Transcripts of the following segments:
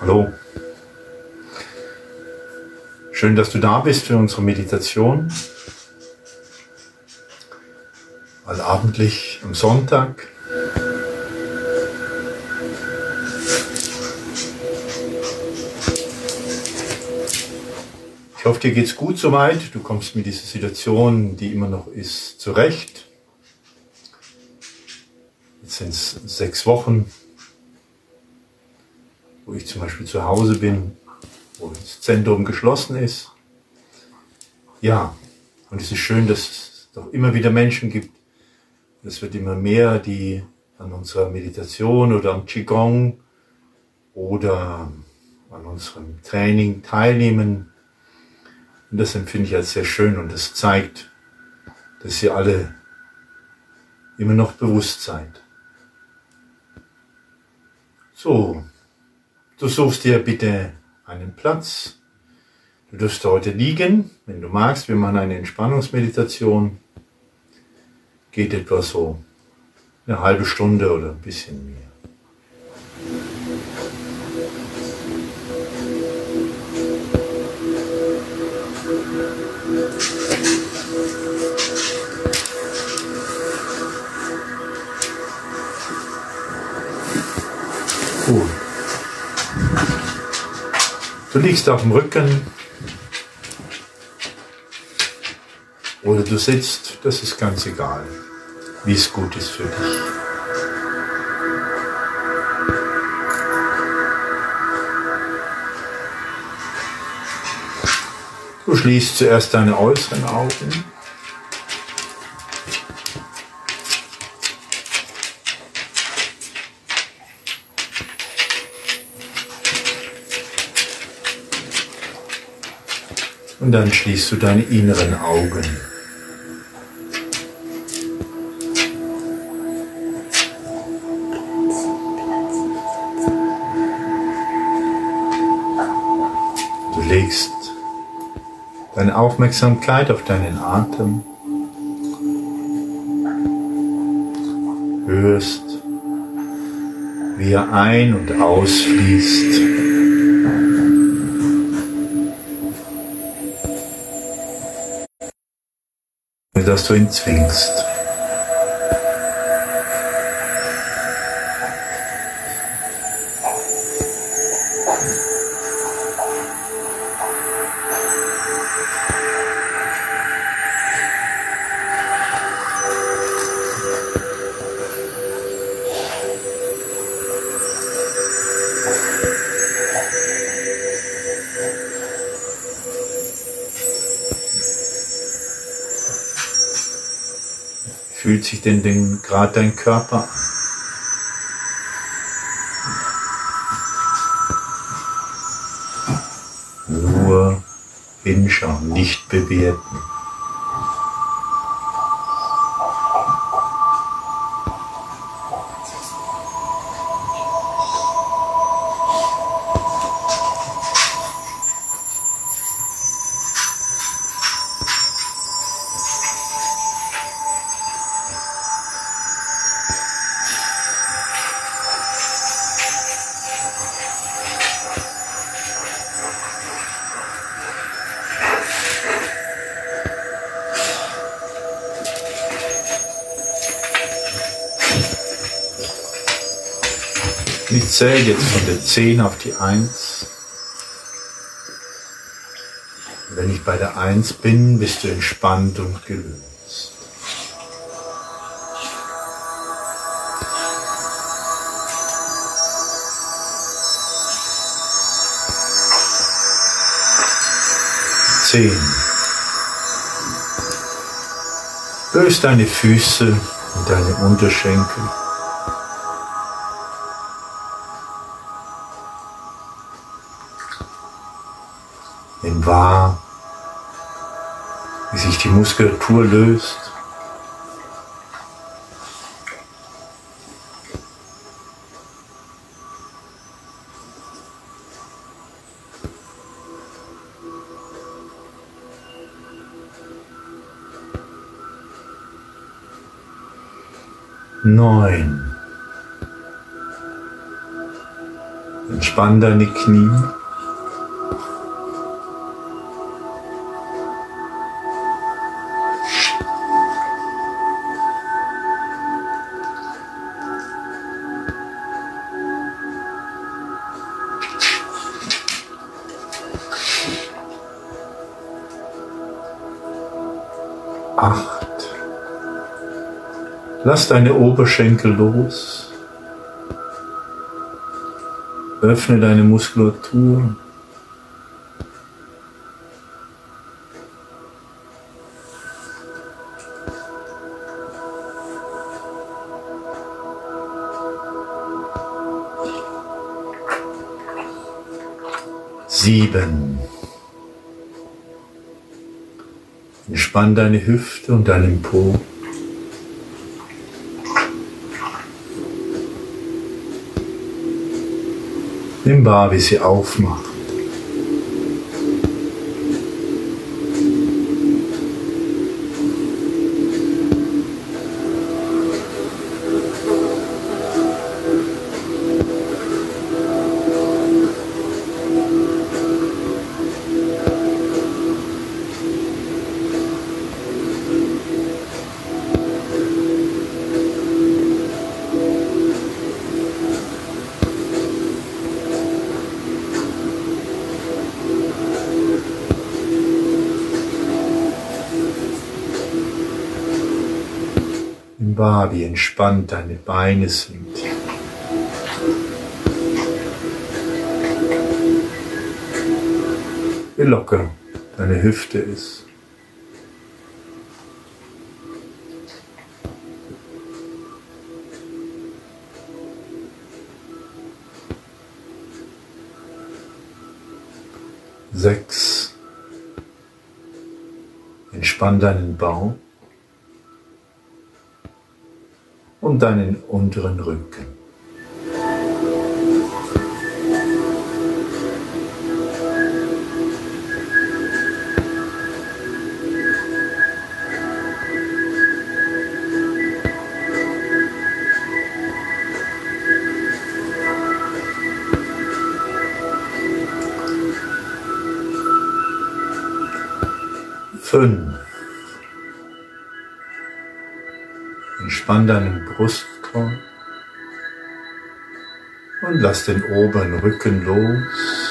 Hallo. Schön, dass du da bist für unsere Meditation. Allabendlich am Sonntag. Ich hoffe, dir geht's gut soweit. Du kommst mit dieser Situation, die immer noch ist, zurecht. Jetzt sind es 6 Wochen, wo ich zum Beispiel zu Hause bin, wo das Zentrum geschlossen ist. Ja, und es ist schön, dass es doch immer wieder Menschen gibt. Es wird immer mehr, die an unserer Meditation oder am Qigong oder an unserem Training teilnehmen. Und das empfinde ich als sehr schön und das zeigt, dass ihr alle immer noch bewusst seid. So, du suchst dir bitte einen Platz. Du darfst heute liegen, wenn du magst. Wir machen eine Entspannungsmeditation. Geht etwa so eine halbe Stunde oder ein bisschen mehr. Gut. Du liegst auf dem Rücken oder du sitzt, das ist ganz egal, wie es gut ist für dich. Du schließt zuerst deine äußeren Augen. Und dann schließt du deine inneren Augen. Du legst deine Aufmerksamkeit auf deinen Atem. Hörst, wie er ein- und ausfließt. Dass du ihn zwingst. Fühlt sich denn gerade dein Körper an? Nur hinschauen, nicht bewerten. Ich zähle jetzt von der 10 auf die 1. Und wenn ich bei der 1 bin, bist du entspannt und gelöst. Zehn. Löst deine Füße und deine Unterschenkel. Nimm wahr, wie sich die Muskulatur löst. 9. Entspann deine Knie. Lass deine Oberschenkel los. Öffne deine Muskulatur. 7. Entspann deine Hüfte und deinen Po. Nimm wahr, wie sie aufmacht. 'Nimm wahr, wie entspannt deine Beine sind. Wie locker deine Hüfte ist. Sechs. Entspann deinen Bauch und deinen unteren Rücken. 5. Entspann deinen Brustkorb und lass den oberen Rücken los.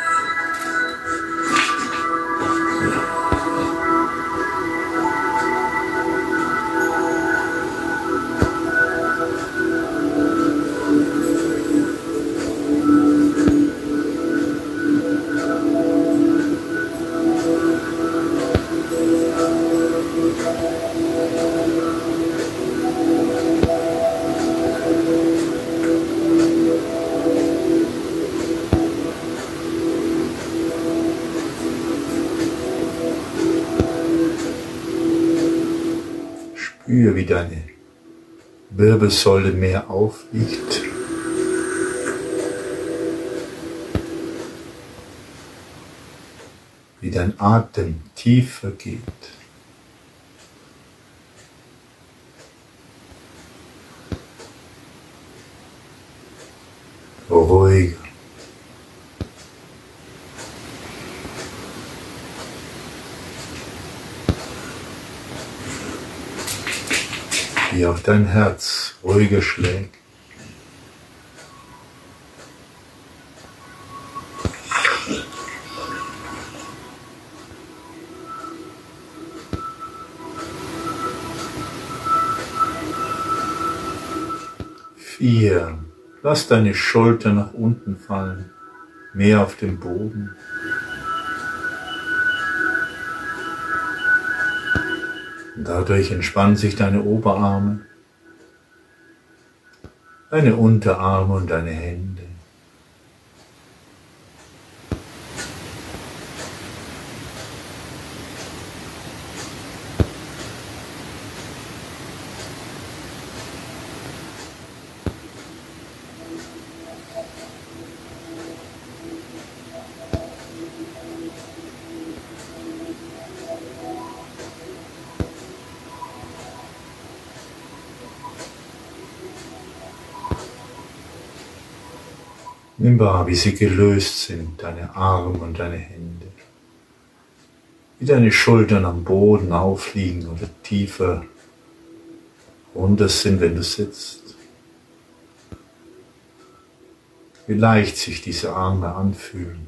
'Spür, wie deine Wirbelsäule mehr aufliegt. Wie dein Atem tiefer geht. Ruhiger. Wie auch dein Herz ruhiger schlägt. Vier. Lass deine Schulter nach unten fallen, mehr auf den Boden. Dadurch entspannen sich deine Oberarme, deine Unterarme und deine Hände. Nimm wahr, wie sie gelöst sind, deine Arme und deine Hände. Wie deine Schultern am Boden aufliegen oder tiefer runter sind, wenn du sitzt. Wie leicht sich diese Arme anfühlen.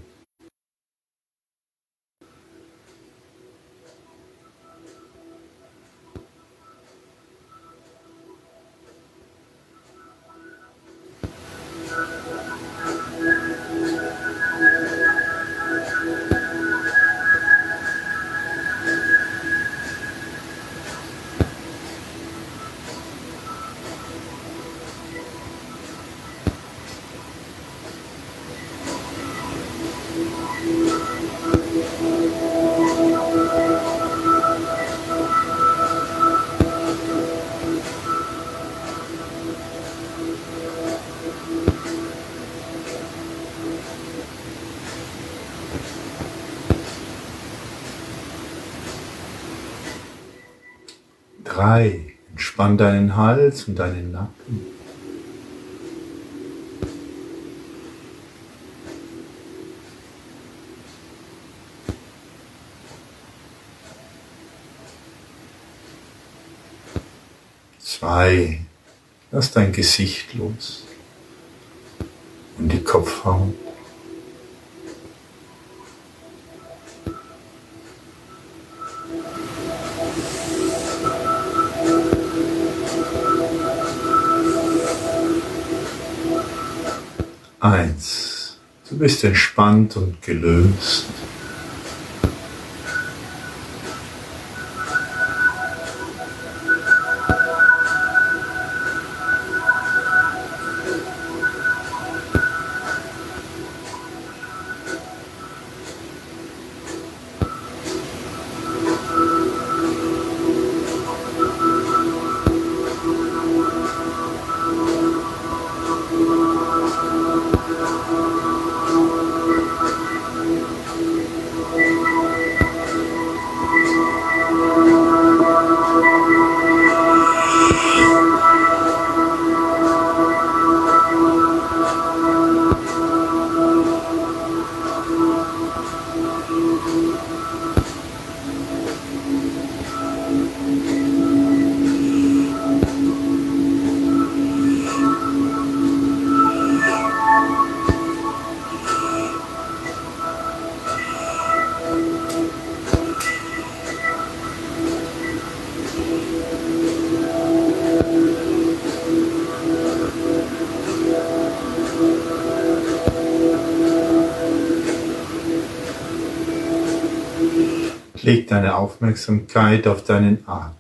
Drei. Entspann deinen Hals und deinen Nacken. 2. Lass dein Gesicht los und die Kopfhaut. 1. Du bist entspannt und gelöst. 'Leg deine Aufmerksamkeit auf deinen Atem.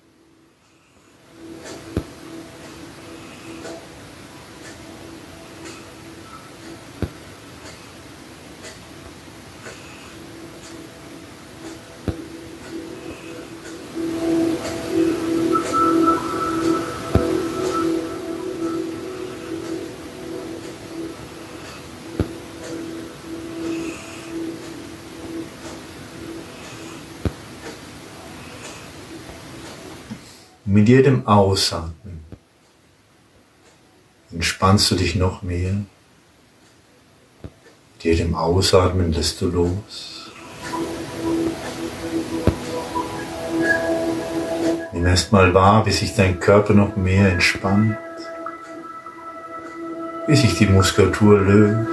Mit jedem Ausatmen entspannst du dich noch mehr. Mit jedem Ausatmen lässt du los. Nimm erstmal wahr, wie sich dein Körper noch mehr entspannt, wie sich die Muskulatur löst.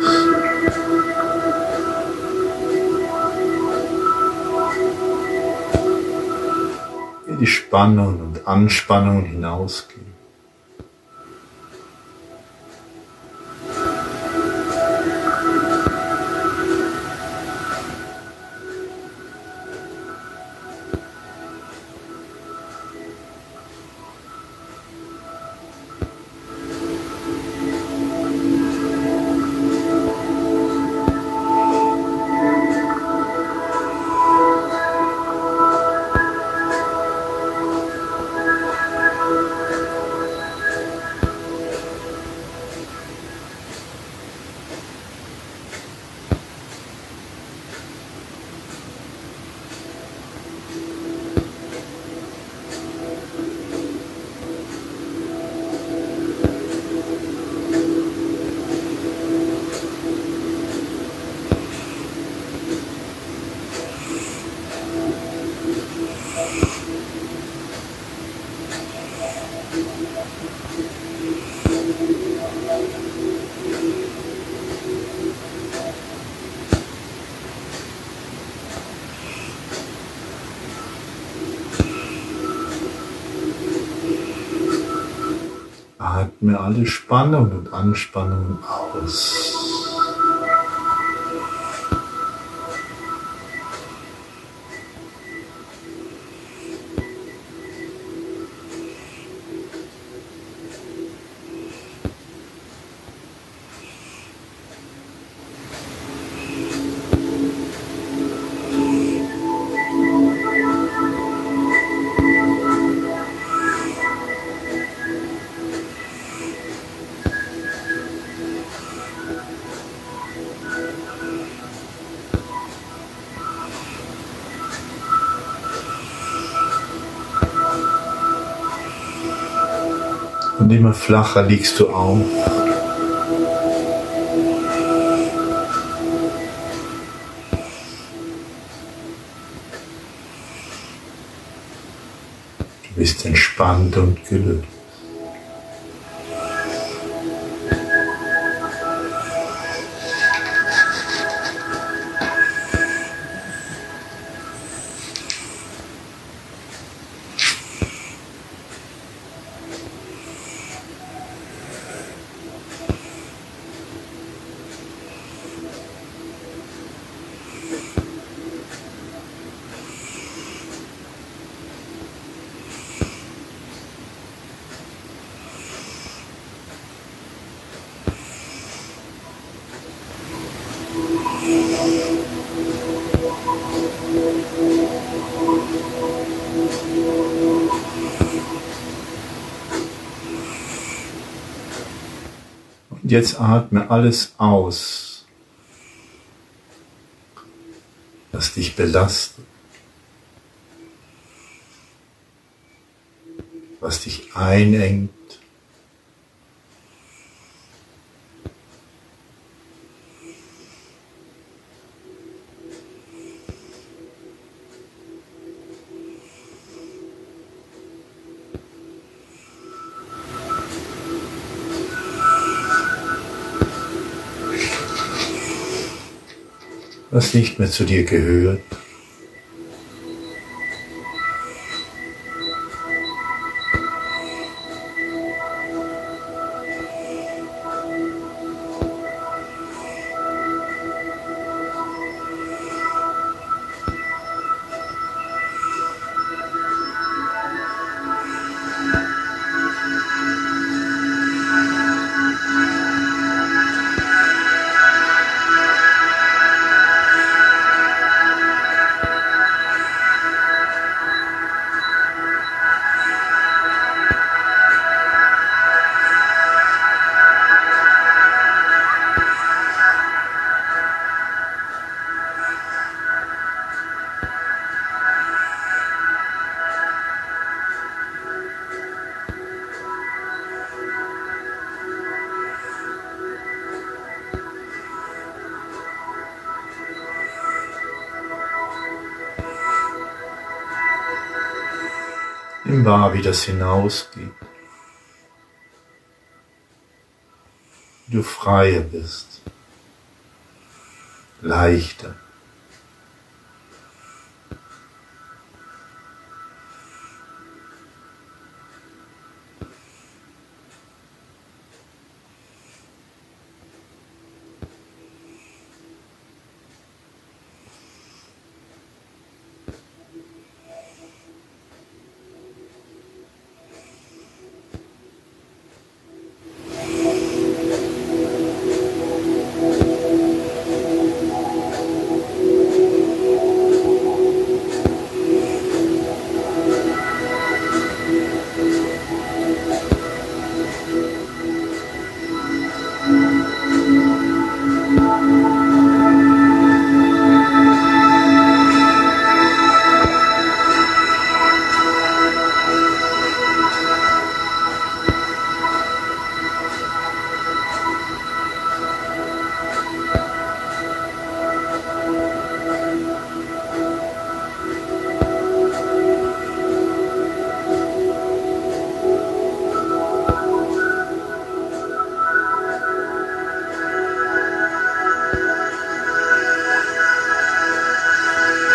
Die Spannung und Anspannung hinausgehen. Atme alle Spannung und Anspannung aus. Und immer flacher liegst du auf. Du bist entspannt und gelöst. Und jetzt atme alles aus, was dich belastet, was dich einengt. Was nicht mehr zu dir gehört. Nimm wahr, wie das hinausgeht. Wie du freier bist, leichter.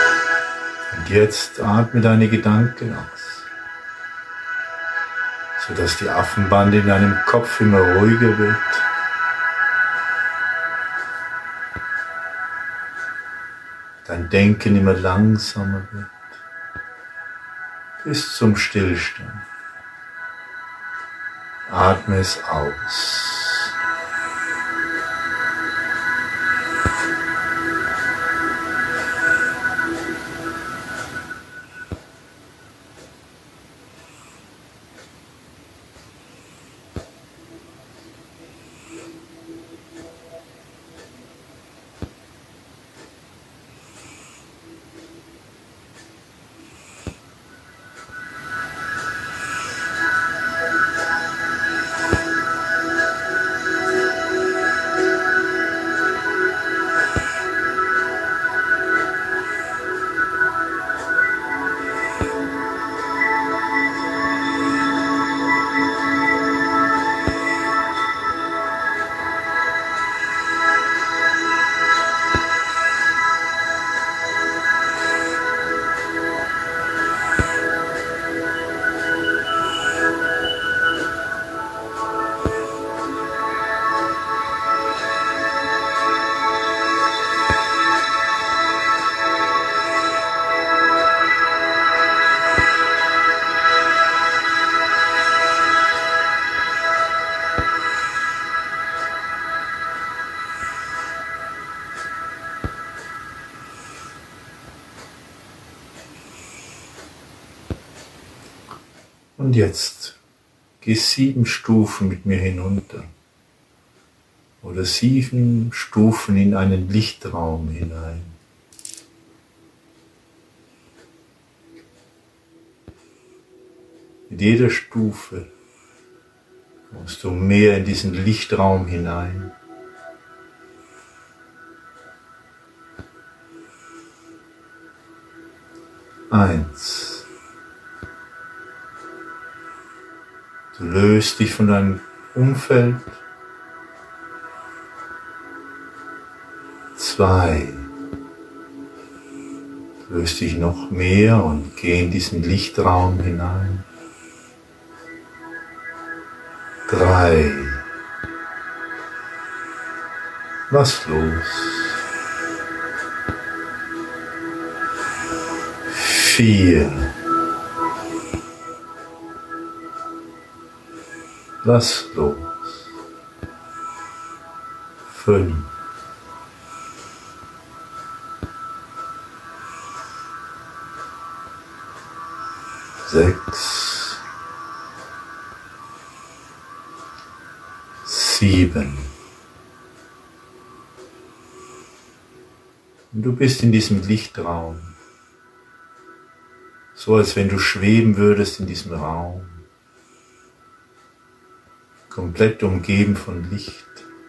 Jetzt atme deine Gedanken aus, sodass die Affenbande in deinem Kopf immer ruhiger wird. Dein Denken immer langsamer wird, bis zum Stillstand. Atme es aus. Und jetzt geh 7 Stufen mit mir hinunter oder 7 Stufen in einen Lichtraum hinein. Mit jeder Stufe kommst du mehr in diesen Lichtraum hinein. Eins. Du löst dich von deinem Umfeld. 2. Du löst dich noch mehr und geh in diesen Lichtraum hinein. 3. Lass los. 4. Lass los. 5. 6. 7. Und du bist in diesem Lichtraum, so als wenn du schweben würdest in diesem Raum. Komplett umgeben von Licht.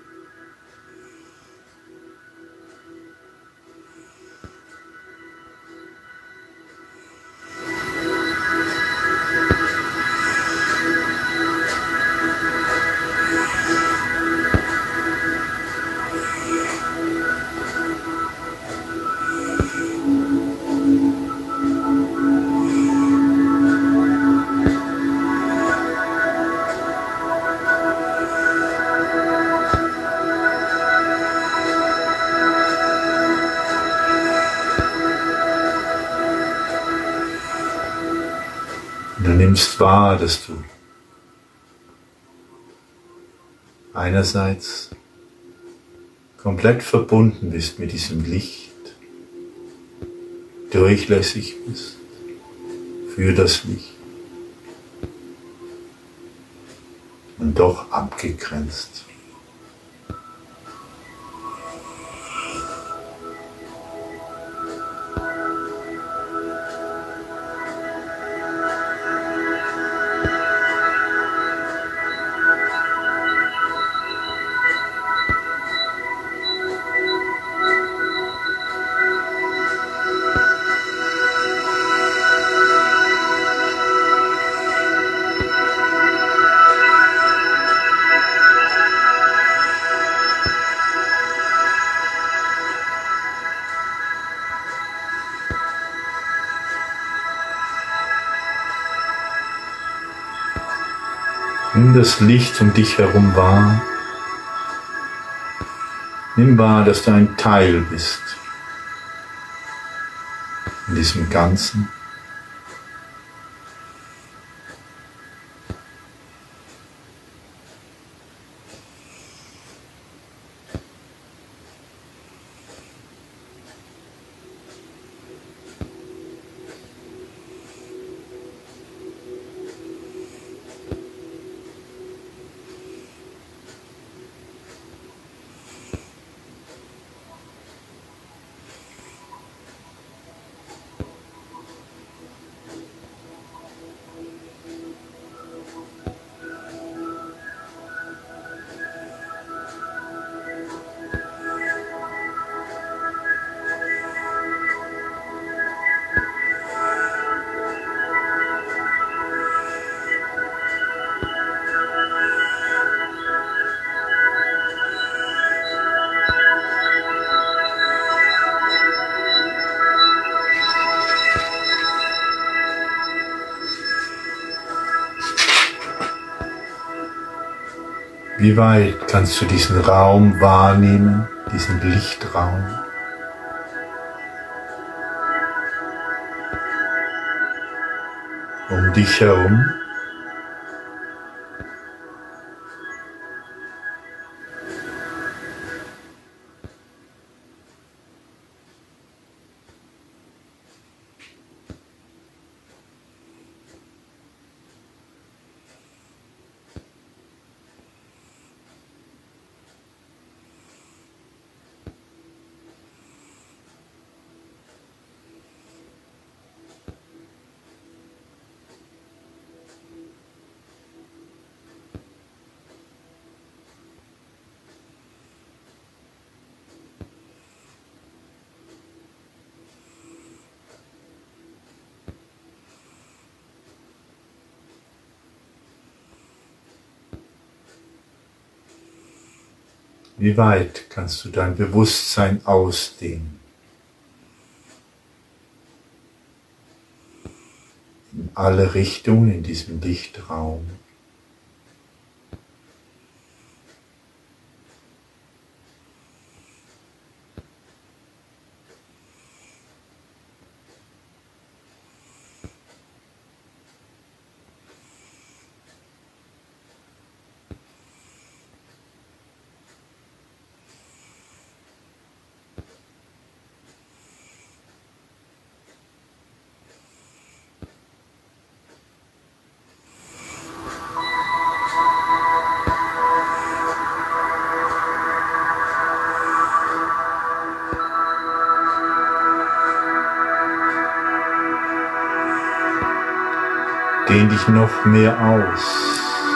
Und du nimmst wahr, dass du einerseits komplett verbunden bist mit diesem Licht, durchlässig bist für das Licht und doch abgegrenzt. Nimm das Licht um dich herum wahr. Nimm wahr, dass du ein Teil bist in diesem Ganzen. Wie weit kannst du diesen Raum wahrnehmen, diesen Lichtraum? Um dich herum? Wie weit kannst du dein Bewusstsein ausdehnen? In alle Richtungen in diesem Lichtraum. Dehn dich noch mehr aus.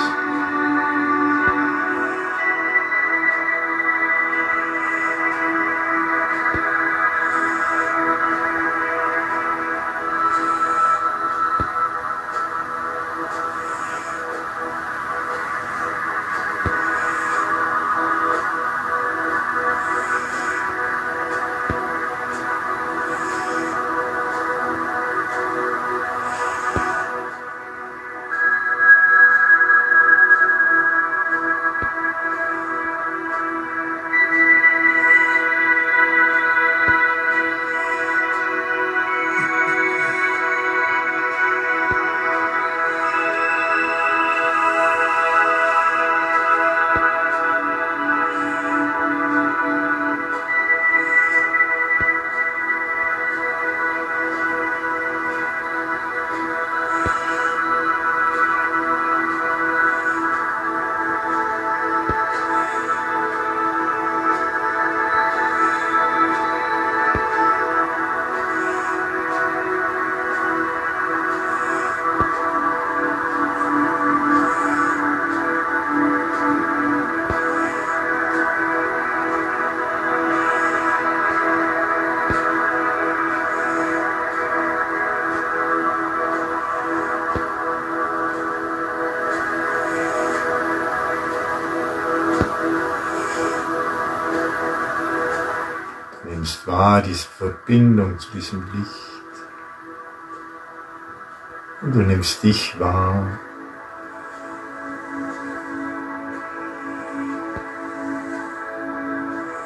Nimmst wahr diese Verbindung zu diesem Licht und du nimmst dich wahr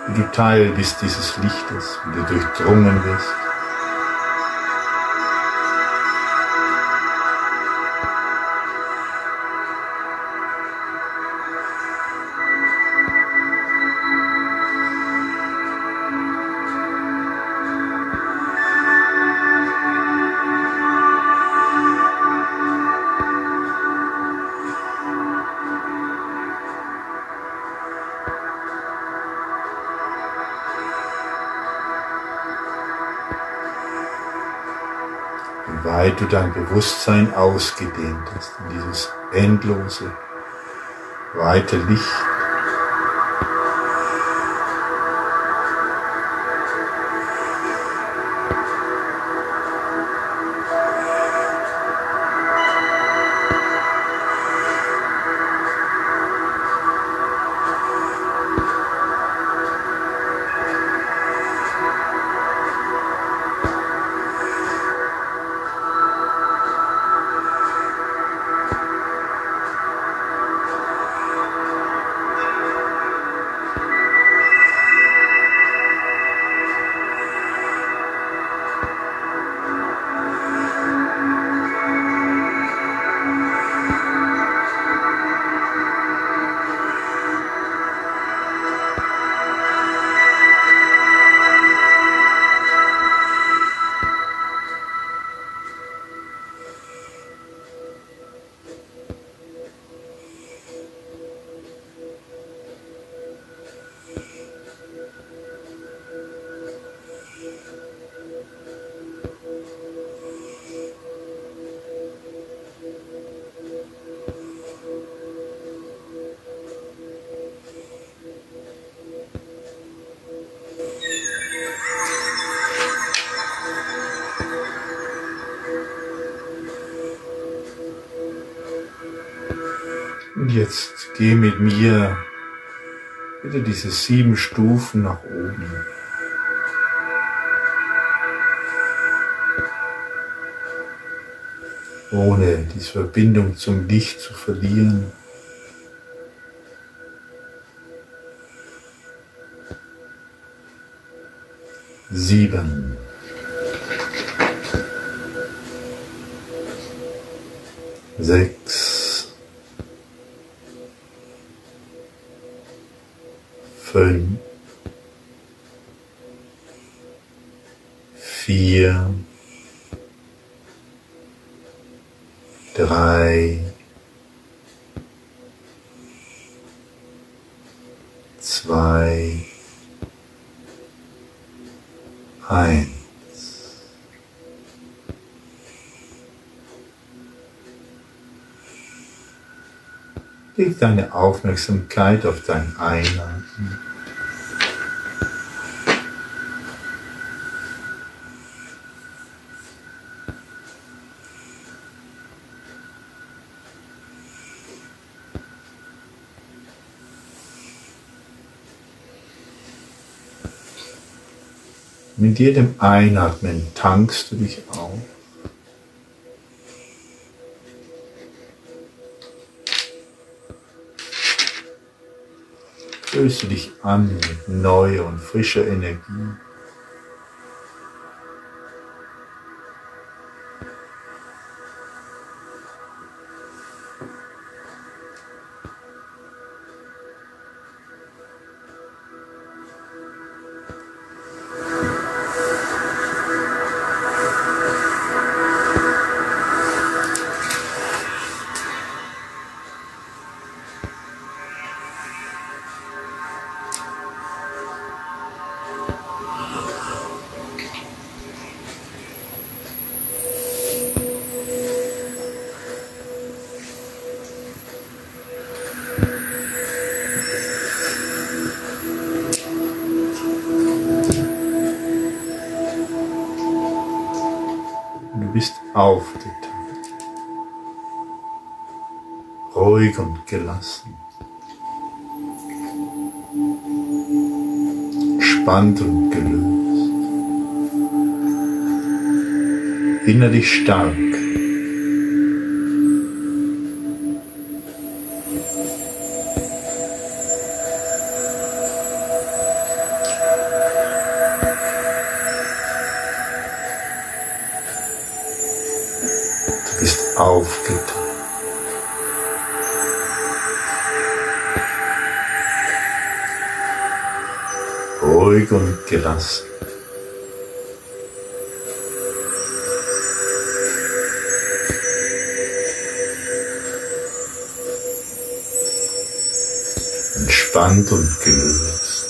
wie du Teil bist dieses Lichtes, wie du durchdrungen wirst. Wie weit du dein Bewusstsein ausgedehnt hast in dieses endlose, weite Licht. Und jetzt geh mit mir bitte diese 7 Stufen nach oben. Ohne diese Verbindung zum Licht zu verlieren. Sieben. 6. 5, 4, 3, 2, 1. Leg deine Aufmerksamkeit auf dein Einatmen. Mit jedem Einatmen tankst du dich auf. Fühlst du dich an mit neuer und frischer Energie. Du bist aufgetankt, ruhig und gelassen, entspannt und gelöst, innerlich stark. aufgetan. Ruhig und gelassen. Entspannt und gelöst.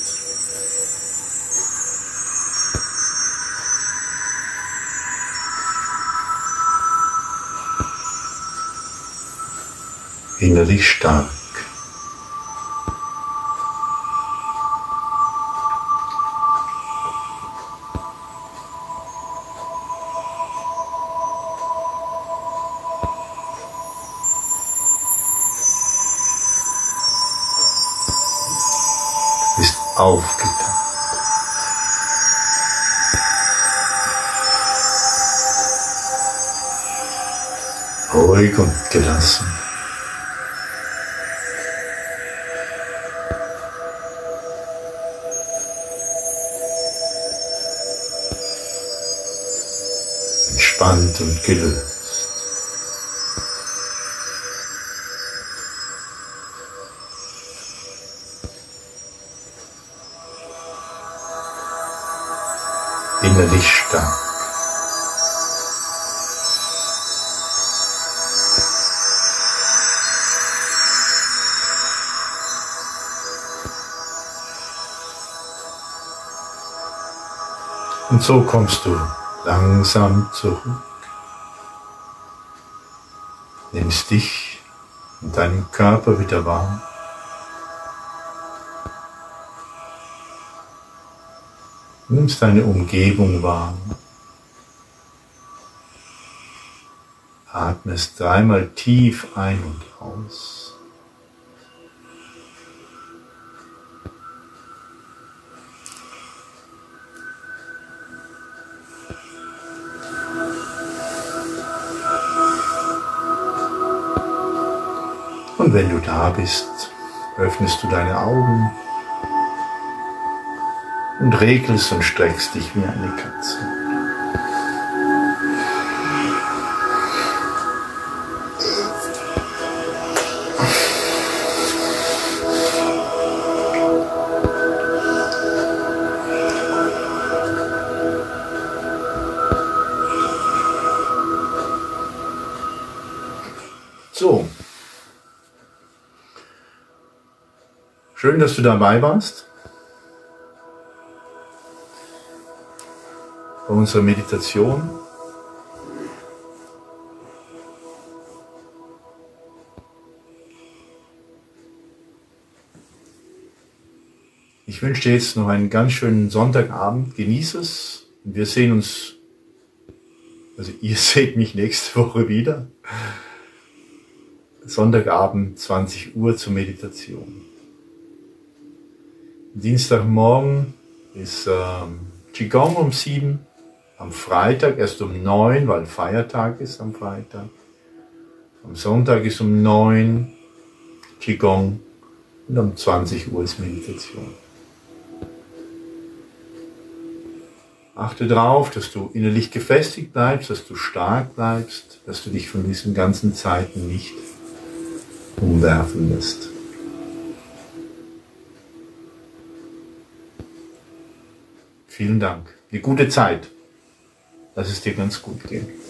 Innerlich stark. Ist aufgetankt. Ruhig und gelassen. Entspannt und gelöst. Innerlich stark. Und so kommst du langsam zurück. Nimmst dich und deinen Körper wieder wahr. Nimmst deine Umgebung wahr. Atmest dreimal tief ein und aus. Und wenn du da bist, öffnest du deine Augen und regelst und streckst dich wie eine Katze. So. Schön, dass du dabei warst bei unserer Meditation. Ich wünsche dir jetzt noch einen ganz schönen Sonntagabend. Genieße es. Und wir sehen uns, also ihr seht mich nächste Woche wieder. Sonntagabend, 20 Uhr zur Meditation. Dienstagmorgen ist Qigong um 7, am Freitag erst um 9, weil Feiertag ist am Freitag. Am Sonntag ist um 9 Qigong und um 20 Uhr ist Meditation. Achte darauf, dass du innerlich gefestigt bleibst, dass du stark bleibst, dass du dich von diesen ganzen Zeiten nicht umwerfen lässt. Vielen Dank. Eine gute Zeit. Lass es dir ganz gut gehen.